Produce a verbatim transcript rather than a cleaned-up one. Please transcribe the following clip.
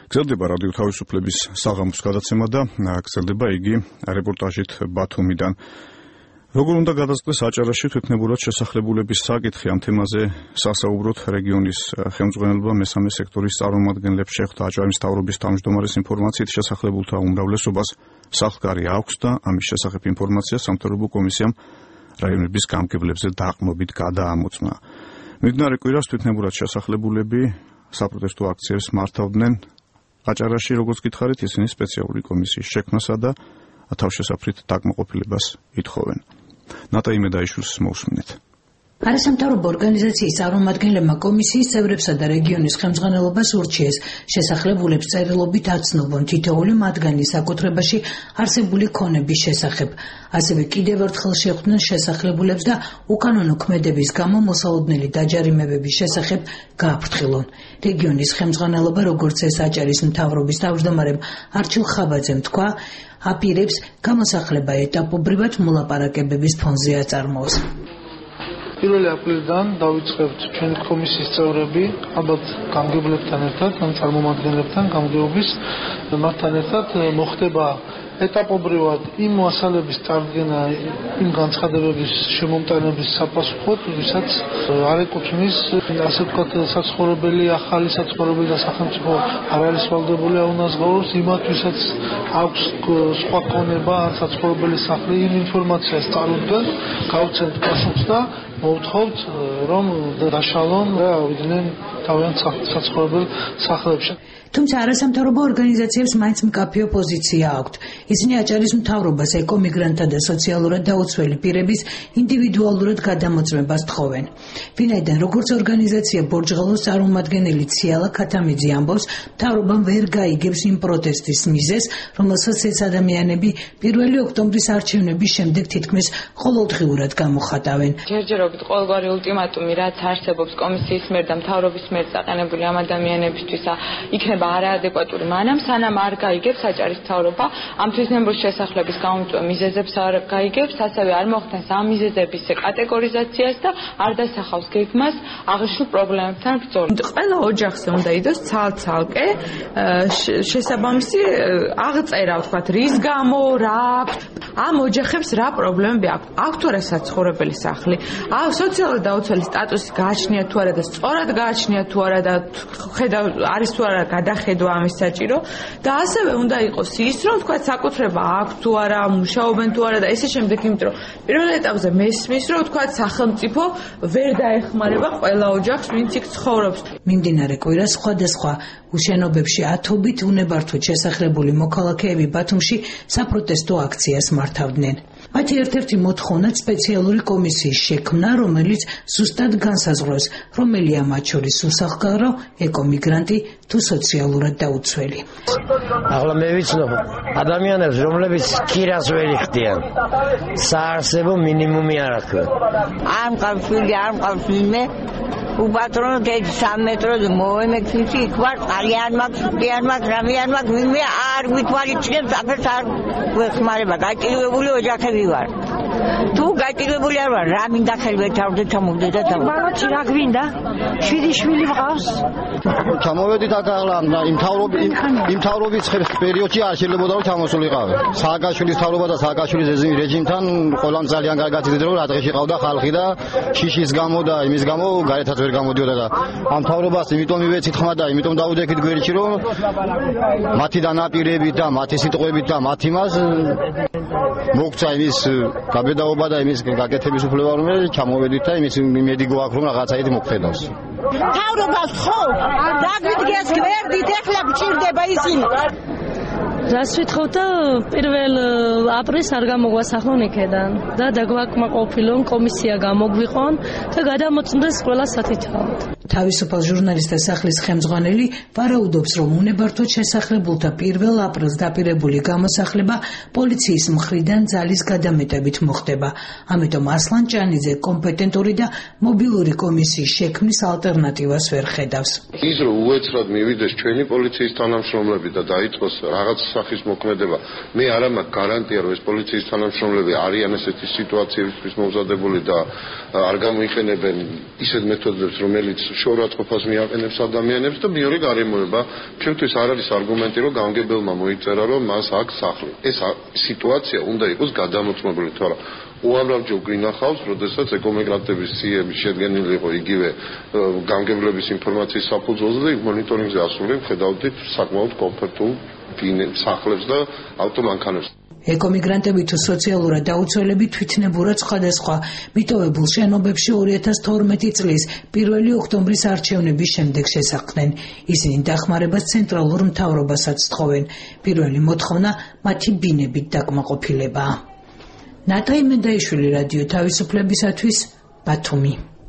გრძელდება რადიო თავისუფლების საღამოს გადაცემა და გრძელდება იგი რეპორტაჟით ბათუმიდან. Როგორ უნდა გადაწყდეს აჭარაში თვითნებურად შესახლებულების საკითხი ამ თემაზე სასაუბროთ რეგიონის ხელმძღვანელობა მესამე სექტორის წარმომადგენლებს შეხვდა აჭარის მთავრობის თავმჯდომარის ინფორმაციით შესახლებულთა უმრავლესობას სახლგარი აქვს და ამის შესახებ ინფორმაცია სამთავრობო კომისიამ რაიონების გამგებლებზე დაყრდნობით გადაამოწმა. მიმდინარე კვირას თვითნებურად შესახლებულები საპროტესტო აქციებს მართავდნენ აჭარაში, როგორც გითხარით, ისინი სპეციალური კომისიის შექმნასა და თავშესაფრით დაკმაყოფილებას ითხოვენ. ნატა იმედაიშვილს მოусმინეთ. არასამთავრობო ორგანიზაციის წარმომადგენლებმა კომისიის წევრებსა და რეგიონის ხელმძღვანელობას ურჩიეს შესახლებულებს წერილობით აცნობონ თითოეული მათგანის საკუთრებაში არსებული ქონების შესახებ. ასევე კიდევ ერთხელ შეხვდნენ შესახლებულებს და უკანონო ქმედების გამო მოსალოდნელი დაჯარიმებების შესახებ გააფრთხილონ. რეგიონის ხელმძღვანელობა, როგორც ეს აჭარის მთავრობის თავმჯდომარემ არჩილ ხაბაძემ თქვა, აპირებს გამოსახლება ეტაპობრივად მოლაპარაკებების ფონზე აწარმოოს. პირველი აპრილიდან დავიწყებთ ჩვენი კომისიის წევრები, ალბათ გამგებლებთან ერთად, ან წარმომადგენლებთან გამგეობის მათთან ერთად მოხდება ეტაპობრივად იმ მასალების წარდგენა, იმ განცხადებების შემომტანების საპასუხოდ, ვისაც არ ეკუთვნის, ასე ვთქვათ, საცხოვრებელი, ახალი საცხოვრებელი და სახელმწიფო არ არის ვალდებული აუნაზღაუროს იმათ, ვისაც აქვს სხვა ქონება, ან საცხოვრებელი სახლი, იმ ინფორმაციას წარუდგენ, გავცემთ პასუხს და მოვთხოვთ, რომ დაშალონ და ავიდნენ თავიანთ საცხოვრებელ სახლებში. თუმცა არასამთავრობო ორგანიზაციებს მაინც მკაფიო პოზიცია აქვთ. ისინი აჭარის მთავრობას ეკომიგრანტთა და სოციალურად დაუცველი პირების ინდივიდუალურად გადამოწმებას თხოვენ. ვინაიდან როგორც ორგანიზაცია ბორჯღალოს წარმომადგენელი ციალა ქათამიძე ამბობს, მთავრობამ ვერ გაიგებს იმ პროტესტის მიზეზს, რომელსაც ეს ადამიანები პირველი ოქტომბრის არჩევნების შემდეგ თითქმის ყოველდღიურად გამოხატავენ. ჯერჯერობით ყოველგვარი ულტიმატუმი, რაც არსებობს კომისიის მიერ და მთავრობის მიერ წაყენებული ამ ადამიანებისთვის, იქნება არაადეკვატური მანამ, სანამ არ გაიგებს აჭარის მთავრობა ამ თვითნებური შესახლების გამომწვევ მიზეზებს არ გაიგებს, ასევე არ მოხდენს ამ მიზეზების კატეგორიზაციას და არ დასახავს გეგმას აღნიშნულ პრობლემებთან ბრძოლას. ყველა ოჯახზე უნდა იდოს ცალ-ცალკე შესაბამისი აღწერა, ვთქვათ, რის გამო, რა აქვს, ამ ოჯახებს რა პრობლემები აქვს. აქვს თუ არა საცხოვრებელი სახლი, აქვს სოციალურად დაუცველი სტატუსი გააჩნია თუ არა და სწორად გააჩნია თუ არა და ხედავ არის თუ არა გადახედვა ამის საჭირო და ასევე უნდა იყოს ის, რომ თქვა საკუთრება აქვს თუ არა, მუშაობენ თუ არა და ესე შემდეგ, იმიტომ რომ პირველ ეტაპზე მესმის, რომ თქვა სახელმწიფო ვერ დაეხმარება ყველა ოჯახს, ვინც იქ ცხოვრობს. მიმდინარე კვირას სხვადასხვა უშენობებში ათობით უნებართვით შესახლებული მოქალაქეები ბათუმში საპროტესტო აქციას მართავდნენ. მათი ერთ-ერთი მოთხოვნად სპეციალური კომისიის შექმნა, რომელიც ზუსტად განსაზღვროს, რომელია მათ შორის უსახლკარო, ეკომიგრანტი თუ სოციალურად დაუცველი. ახლა მე ვიცნობ ადამიანებს, რომლებიც ქირას ვერ იხდიან, საარსებო მინიმუმი არ აქვთ. არ მყავს შვილი, არ მყავს ვინმე, უპატრონო თეთრ სამ მეტროზე მოემექცი, იქ ვარ, ალი არ მაქვს, სუპი არ მაქვს, რამე არ მაქვს, ვინმე არ გვითვალისწინებს, აფერს არ გვეხმარება, გაჭირვებული ოჯახები ვარ. თუ გაჭირვებული არ ვარ, რა მინდა ხელი ვეთავრდე ჩამოვდე და თავ. ბალოჩი რა გვინდა? შვიდი შვილი მყავს. ჩამოვედით აქ ახლა იმ თავრობის იმ თავრობის პერიოდში არ შეიძლება რომ ჩამოსულიყავი. სააკაშვილის თავრობა და სააკაშვილის რეჟიმთან ყველამ ძალიან კარგად იცოდა რომ რა დღეში ყავდა ხალხი და შიშის გამო და იმის გამო გარეთაც ვერ გამოდიოდა და ამ თავრობას იმიტომ მივეცით ხმა და იმიტომ დავუდექით გვერდში რომ მათი დანაპირებით და მათი სიტყვებით და მათი მას მოგცა იმის გაბედაობა და იმის გაკეთების უფლება რომ ჩამოვედით და იმის იმედი გვაქვს რომ რაღაცაით მოხდავს. თავრობას ხო დაგვიდგეს გვერდით, ეხლა გჭირდება ისინი. რას ვითხოვთ და პირველ აპრილს არ გამოგვასახლონ იქედან და დაგვაკმაყოფილონ, კომისია გამოგვიყონ და გადამოწმდეს ყველა სათითაოდ. თავისუფალ ჟურნალისტთა სახლის ხელმძღვანელი ვარაუდობს, რომ უნებართვით შესახლებულთა პირველ აპრილს დაპირებული გამოსახლება პოლიციის მხრიდან ძალის გადამეტებით მოხდება. ამიტომ ასლან ჭანიძე კომპეტენტური და მობილური კომისიის შექმნის ალტერნატივას ვერ ხედავს. ის რომ უეცრად მივიდეს ჩვენი პოლიციის თანამშრომლები და დაიწყოს რაღაც სახის მოქმედება, მე არა მაქვს გარანტია, რომ ეს პოლიციის თანამშრომლები არიან ესეთი სიტუაციებისთვის მომზადებული და არ გამოიყენებენ ისეთ მეთოდებს, რომელიც შორაცხყოფას მიაყენებს ადამიანებს და მეორე გარემოება ჩვენთვის არ არის არგუმენტი რომ გამგებელმა მოიწერა რომ მას აქვს სახლი. ეს სიტუაცია უნდა იყოს გადამოწმებული, თორემ უამრავ ჯერ გვინახავს, როდესაც ეკომიგრანტების სიები შედგენილი იყო იგივე გამგებლების ინფორმაციის საფუძველზე და მონიტორინგზე ასრულებ ხედავდით საკმაოდ კომფორტულ სახლებს და ავტომანქანებს. ეკომიგრანტები თუ სოციალურად დაუცველები თვითნებურად სხვადასხვა მიტოვებულ შენობებში ორი ათას თორმეტი წლის პირველი ოქტომბრის არჩევნების შემდეგ შესახვდნენ. ისინი დახმარებას ცენტრალურ მთავრობასაც თხოვენ. პირველი მოთხოვნა მათი ბინებით დაკმაყოფილებაა. ნატაი მენდაიშვილი, რადიო თავისუფლებისათვის, ბათუმი.